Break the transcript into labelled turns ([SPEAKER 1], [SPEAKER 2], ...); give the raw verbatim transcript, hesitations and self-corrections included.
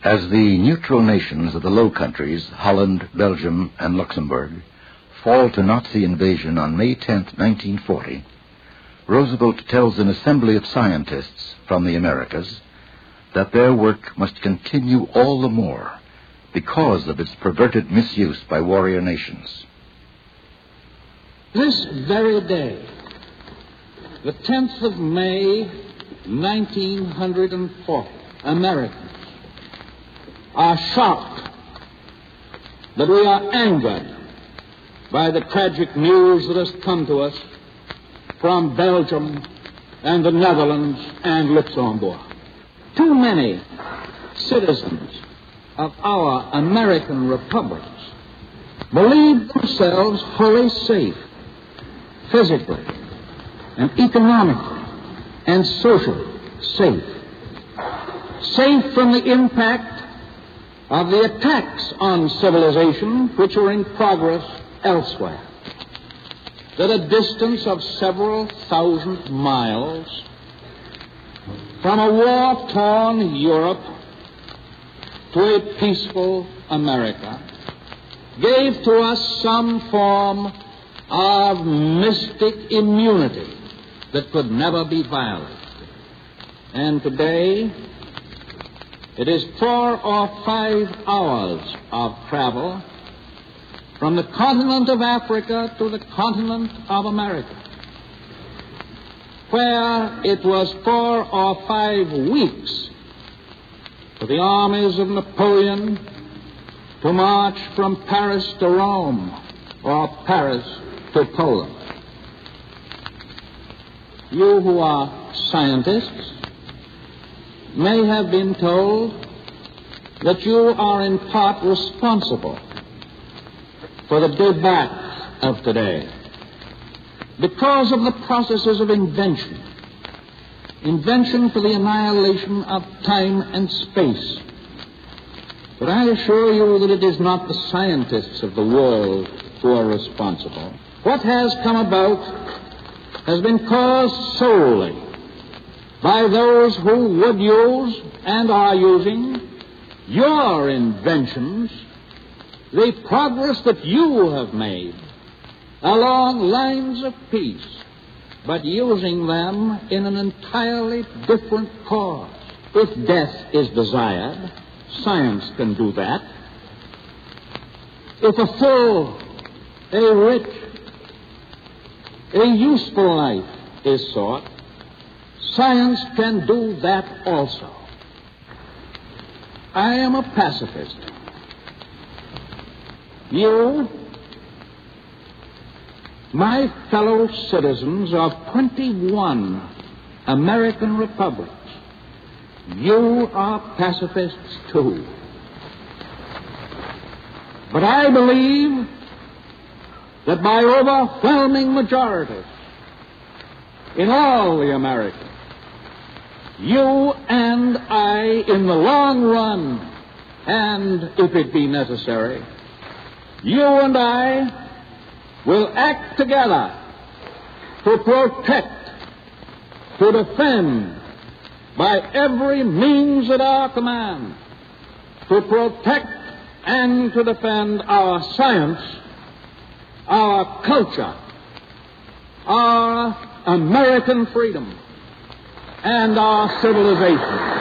[SPEAKER 1] As the neutral nations of the Low Countries, Holland, Belgium, and Luxembourg, fall to Nazi invasion on May tenth, nineteen forty, Roosevelt tells an assembly of scientists from the Americas that their work must continue all the more because of its perverted misuse by warrior nations.
[SPEAKER 2] This very day, the tenth of May, nineteen forty, Americans are shocked that we are angered by the tragic news that has come to us from Belgium and the Netherlands and Luxembourg. Too many citizens of our American republics believe themselves wholly safe, physically and economically and socially safe. Safe from the impact of the attacks on civilization which are in progress elsewhere. At a distance of several thousand miles from a war-torn Europe to a peaceful America, gave to us some form of mystic immunity that could never be violated. And today, it is four or five hours of travel from the continent of Africa to the continent of America, where it was four or five weeks for the armies of Napoleon to march from Paris to Rome or Paris to Poland. You who are scientists may have been told that you are in part responsible for the debacle of today because of the processes of invention, invention for the annihilation of time and space. But I assure you that it is not the scientists of the world who are responsible. What has come about has been caused solely by those who would use and are using your inventions, the progress that you have made along lines of peace, but using them in an entirely different cause. If death is desired, science can do that. If a full, a rich, a useful life is sought, science can do that also. I am a pacifist. You, my fellow citizens of twenty-one American republics, you are pacifists too. But I believe that by overwhelming majorities in all the Americas, you and I, in the long run, and if it be necessary, you and I will act together to protect, to defend, by every means at our command, to protect and to defend our science, our culture, our American freedom, and our civilization.